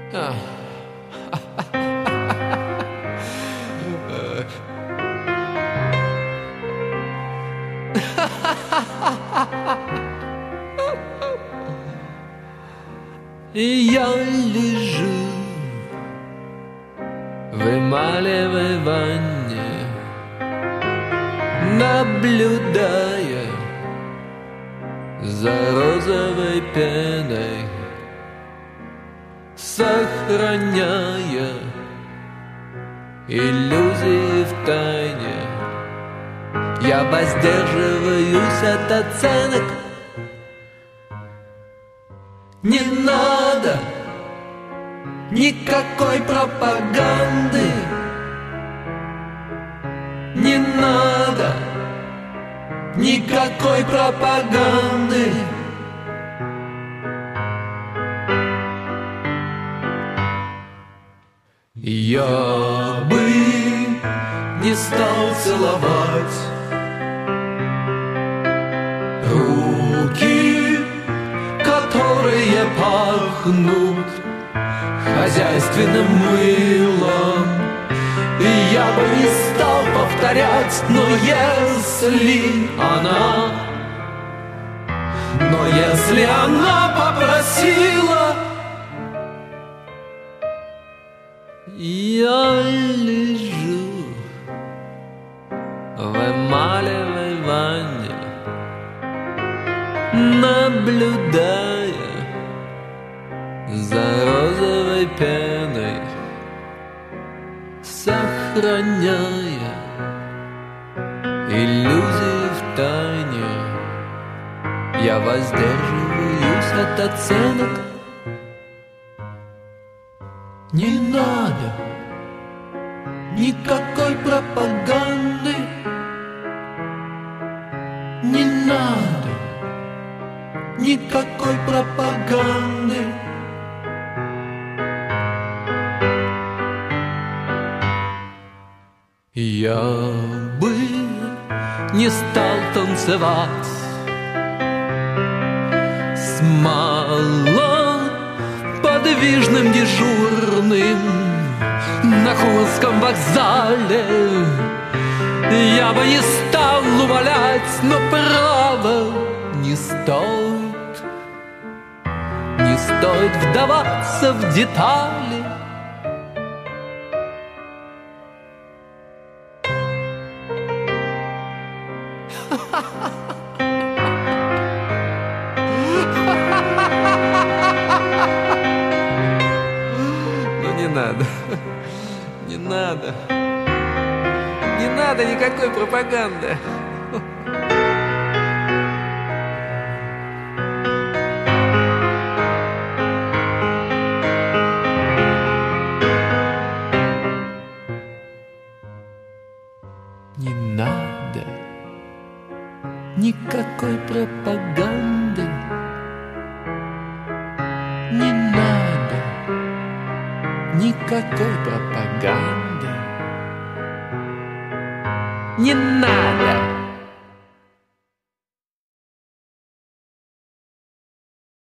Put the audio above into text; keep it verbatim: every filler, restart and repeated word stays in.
А. И я лежу в эмалевой ванне, наблюдая за розовой пеной, сохраняя иллюзии в тайне. Я воздерживаюсь от оценок. Не надо никакой пропаганды. Не надо никакой пропаганды. Я бы не стал целовать руки, которые пахнут хозяйственным мылом. И я бы не стал повторять, но если она, но если она попросила, я лежу в эмалевой ванне, наблюдая за розовой пеной, сохраняя иллюзии в тайне. Я воздерживаюсь от оценок. Не надо никакой пропаганды. Не надо никакой пропаганды. Я бы не стал танцевать с малоподвижным дежурным на Курском вокзале. Я бы не стал умолять, но право не стоит, не стоит вдаваться в детали. Ну не надо, не надо, не надо никакой пропаганды. Не надо никакой пропаганды. Не надо никакой пропаганды. Не надо